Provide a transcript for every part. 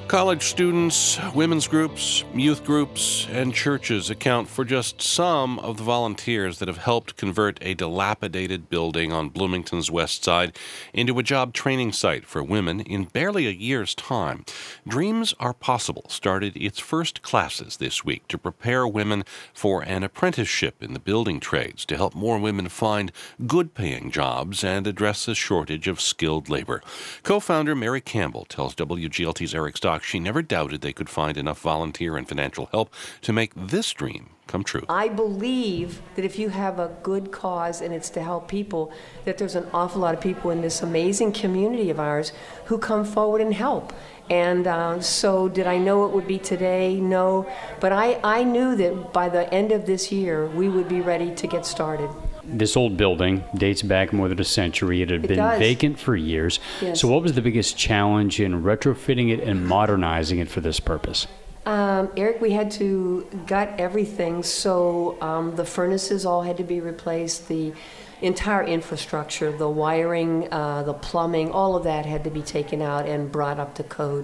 College students, women's groups, youth groups, and churches account for just some of the volunteers that have helped convert a dilapidated building on Bloomington's west side into a job training site for women in barely a year's time. Dreams Are Possible started its first classes this week to prepare women for an apprenticeship in the building trades to help more women find good-paying jobs and address a shortage of skilled labor. Co-founder Mary Campbell tells WGLT's Eric Stock she never doubted they could find enough volunteer and financial help to make this dream come true. I believe that if you have a good cause and it's to help people, that there's an awful lot of people in this amazing community of ours who come forward and help. And so did I know it would be today? No. But I knew that by the end of this year, we would be ready to get started. This old building dates back more than a century. It had been vacant for years. Yes. So what was the biggest challenge in retrofitting it and modernizing it for this purpose? Eric, we had to gut everything. So the furnaces all had to be replaced. The entire infrastructure, the wiring, the plumbing, all of that had to be taken out and brought up to code.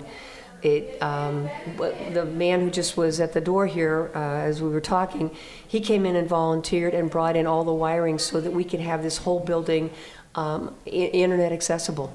The man who just was at the door here as we were talking, he came in and volunteered and brought in all the wiring so that we could have this whole building internet accessible.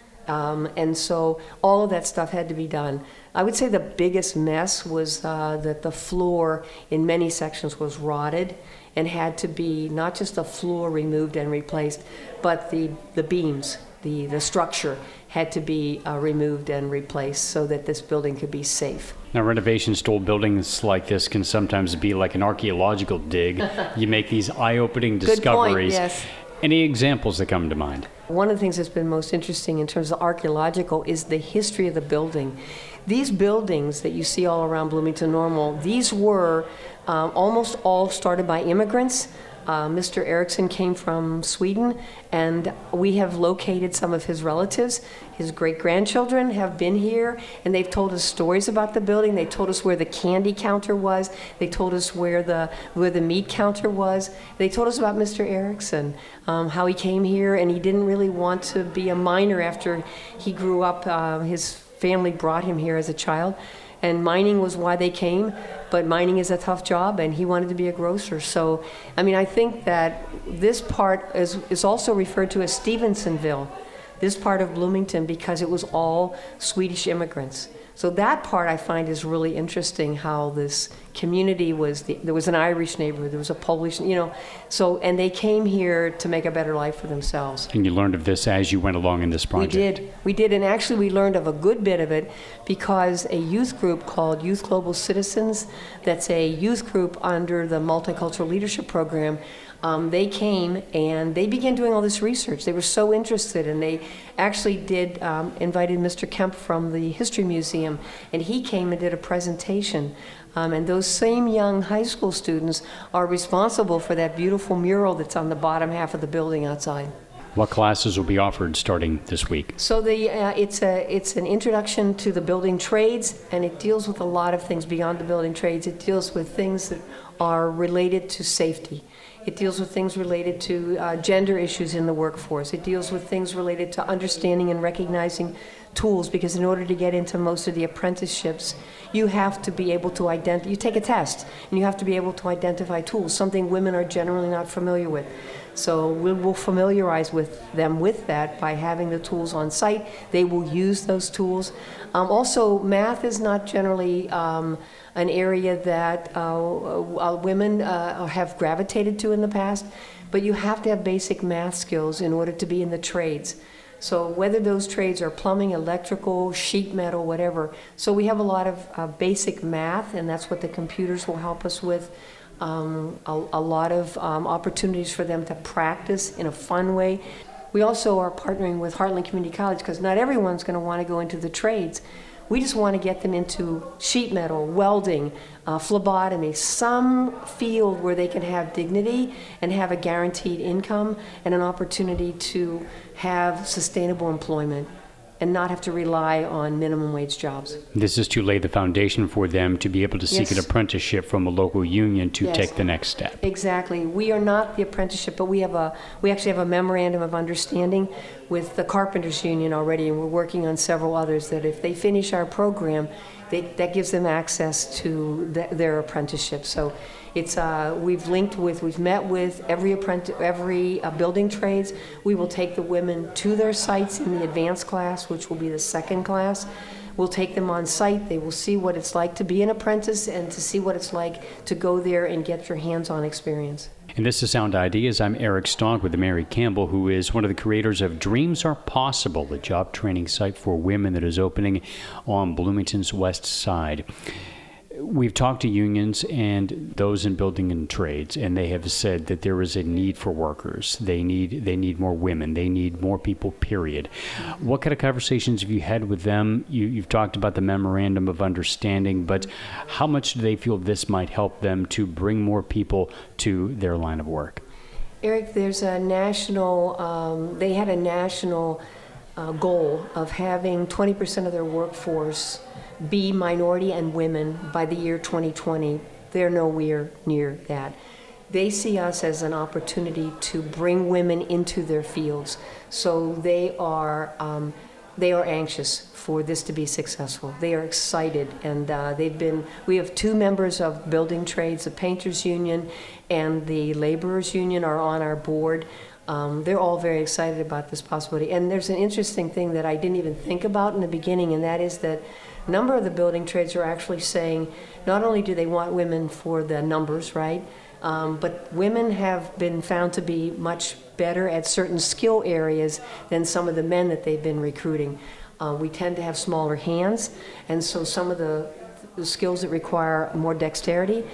And so all of that stuff had to be done. I would say the biggest mess was that the floor in many sections was rotted and had to be not just the floor removed and replaced, but the beams, the structure had to be removed and replaced so that this building could be safe. Now, renovations to old buildings like this can sometimes be like an archaeological dig. You make these eye-opening discoveries. Good point, yes. Any examples that come to mind? One of the things that's been most interesting in terms of archaeological is the history of the building. These buildings that you see all around Bloomington Normal, these were almost all started by immigrants. Mr. Erickson came from Sweden, and we have located some of his relatives. His great-grandchildren have been here, and they've told us stories about the building. They told us where the candy counter was. They told us where the meat counter was. They told us about Mr. Erickson, how he came here, and he didn't really want to be a miner after he grew up. His family brought him here as a child. And mining was why they came, but mining is a tough job, and he wanted to be a grocer. So, I mean, I think that this part is also referred to as Stevensonville, this part of Bloomington, because it was all Swedish immigrants. So that part I find is really interesting, how this community there was an Irish neighborhood, there was a Polish, and they came here to make a better life for themselves. And you learned of this as you went along in this project? We did, and actually we learned of a good bit of it because a youth group called Youth Global Citizens, that's a youth group under the Multicultural Leadership Program, they came and they began doing all this research. They were so interested, and they actually invited Mr. Kemp from the History Museum, and he came and did a presentation. And those same young high school students are responsible for that beautiful mural that's on the bottom half of the building outside. What classes will be offered starting this week? So it's an introduction to the building trades, and it deals with a lot of things beyond the building trades. It deals with things that are related to safety. It deals with things related to gender issues in the workforce. It deals with things related to understanding and recognizing tools, because in order to get into most of the apprenticeships, you have to be able to you take a test, and you have to be able to identify tools, something women are generally not familiar with. So we'll familiarize them with that by having the tools on site. They will use those tools. Also, math is not generally an area that women have gravitated to in the past, but you have to have basic math skills in order to be in the trades. So whether those trades are plumbing, electrical, sheet metal, whatever. So we have a lot of basic math, and that's what the computers will help us with. A lot of opportunities for them to practice in a fun way. We also are partnering with Heartland Community College, because not everyone's going to want to go into the trades. We just want to get them into sheet metal, welding, phlebotomy, some field where they can have dignity and have a guaranteed income and an opportunity to have sustainable employment and not have to rely on minimum wage jobs. This is to lay the foundation for them to be able to seek an apprenticeship from a local union to take the next step. Exactly. We are not the apprenticeship, but we actually have a memorandum of understanding with the Carpenters Union already, and we're working on several others, that if they finish our program, that gives them access to their apprenticeship. So it's we've met with every building trades. We will take the women to their sites in the advanced class, which will be the second class. We'll take them on site. They will see what it's like to be an apprentice and to see what it's like to go there and get your hands-on experience. And this is Sound Ideas. I'm Eric Stonk with Mary Campbell, who is one of the creators of Dreams Are Possible, the job training site for women that is opening on Bloomington's West Side. We've talked to unions and those in building and trades, and they have said that there is a need for workers. They need more women. They need more people, period. What kind of conversations have you had with them? You've talked about the memorandum of understanding, but how much do they feel this might help them to bring more people to their line of work? Eric, there's a national, they had a national goal of having 20% of their workforce be minority and women by the year 2020. They're nowhere near that. They see us as an opportunity to bring women into their fields. So they are anxious for this to be successful. They are excited, and we have two members of building trades, the Painters Union and the Laborers Union are on our board. They're all very excited about this possibility. And there's an interesting thing that I didn't even think about in the beginning, and that is that a number of the building trades are actually saying not only do they want women for the numbers, right, but women have been found to be much better at certain skill areas than some of the men that they've been recruiting. We tend to have smaller hands, and so some of the skills that require more dexterity.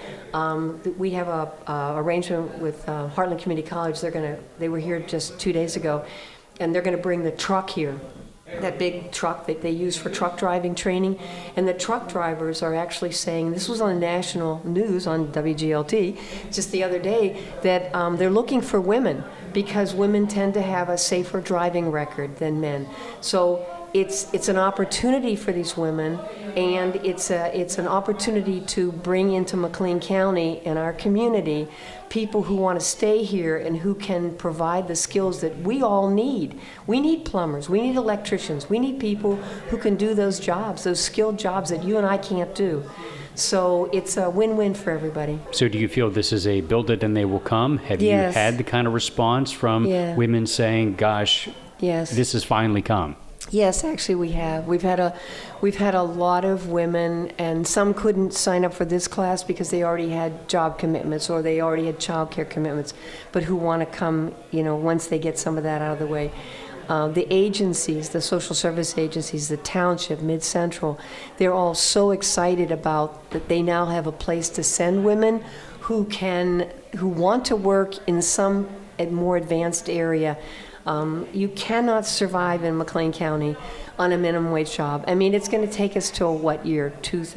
We have a arrangement with Heartland Community College. They were here just 2 days ago, and they're going to bring the truck here, that big truck that they use for truck driving training. And the truck drivers are actually saying, this was on the national news on WGLT just the other day, that they're looking for women because women tend to have a safer driving record than men. So it's an opportunity for these women, and it's an opportunity to bring into McLean County and our community people who want to stay here and who can provide the skills that we all need. We need plumbers, we need electricians, we need people who can do those jobs, those skilled jobs that you and I can't do. So it's a win-win for everybody. So do you feel this is a build it and they will come? Have Yes. you had the kind of response from women saying, gosh, Yes. this has finally come? Yes, actually we have. We've had a lot of women, and some couldn't sign up for this class because they already had job commitments or they already had child care commitments, but who want to come, once they get some of that out of the way. The agencies, the social service agencies, the township, Mid-Central, they're all so excited about that they now have a place to send women who want to work in some more advanced area. You cannot survive in McLean County on a minimum wage job. I mean, it's going to take us till what year?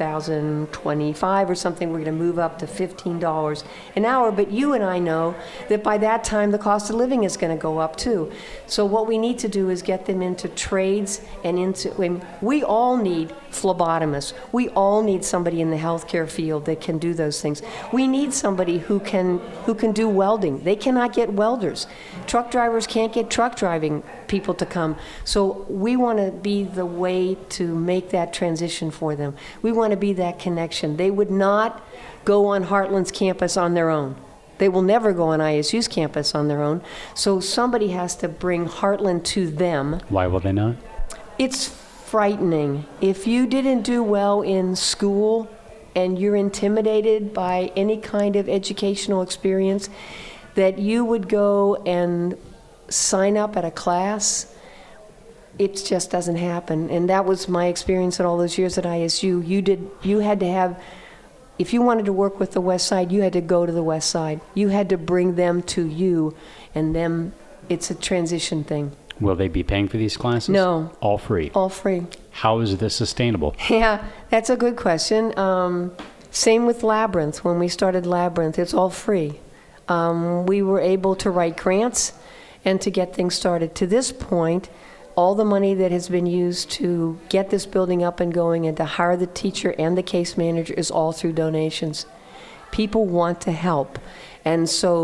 2025 or something. We're going to move up to $15 an hour. But you and I know that by that time, the cost of living is going to go up too. So what we need to do is get them into trades and we all need phlebotomists. We all need somebody in the healthcare field that can do those things. We need somebody who can do welding. They cannot get welders. Truck drivers can't get truck driving people to come. So we want to be the way to make that transition for them. We want to be that connection. They would not go on Heartland's campus on their own. They will never go on ISU's campus on their own. So somebody has to bring Heartland to them. Why will they not? It's frightening. If you didn't do well in school and you're intimidated by any kind of educational experience, that you would go and sign up at a class, it just doesn't happen. And that was my experience in all those years at ISU. You had to have, if you wanted to work with the West Side, you had to go to the West Side. You had to bring them to you, and then it's a transition thing. Will they be paying for these classes? No. All free? All free. How is this sustainable? Yeah, that's a good question. Same with Labyrinth. When we started Labyrinth, it's all free. We were able to write grants and to get things started. To this point, all the money that has been used to get this building up and going and to hire the teacher and the case manager is all through donations. People want to help. And so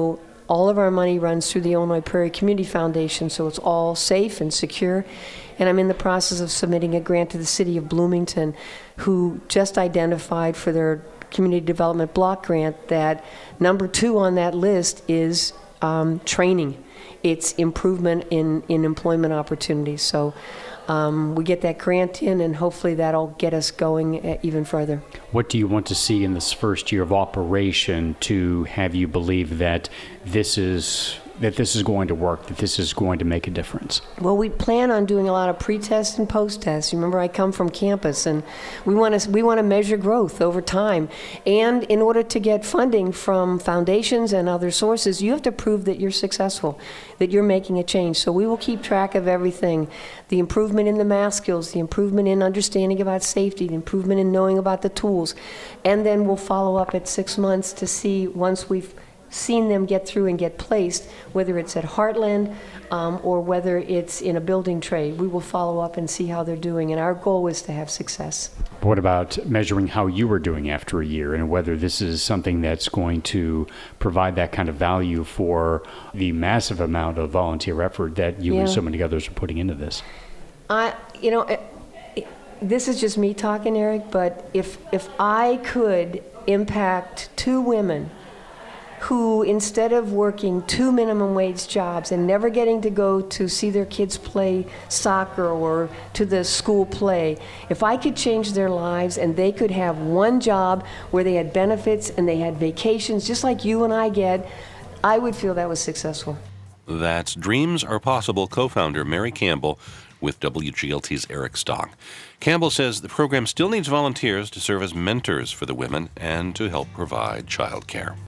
All of our money runs through the Illinois Prairie Community Foundation, so it's all safe and secure. And I'm in the process of submitting a grant to the city of Bloomington, who just identified for their community development block grant that number 2 on that list is training. It's improvement in employment opportunities. So we get that grant in, and hopefully that'll get us going even further. What do you want to see in this first year of operation to have you believe that this is going to work, that this is going to make a difference? Well, we plan on doing a lot of pre-tests and post-tests. Remember, I come from campus, and we want to measure growth over time. And in order to get funding from foundations and other sources, you have to prove that you're successful, that you're making a change. So we will keep track of everything: the improvement in the math skills, the improvement in understanding about safety, the improvement in knowing about the tools. And then we'll follow up at 6 months to see, once we've seen them get through and get placed, whether it's at Heartland or whether it's in a building trade. We will follow up and see how they're doing, and our goal is to have success. What about measuring how you were doing after a year, and whether this is something that's going to provide that kind of value for the massive amount of volunteer effort that you and so many others are putting into this? This is just me talking, Eric, but if I could impact 2 women who, instead of working 2 minimum wage jobs and never getting to go to see their kids play soccer or to the school play, if I could change their lives and they could have 1 job where they had benefits and they had vacations just like you and I get, I would feel that was successful. That's Dreams Are Possible co-founder Mary Campbell with WGLT's Eric Stong. Campbell says the program still needs volunteers to serve as mentors for the women and to help provide childcare.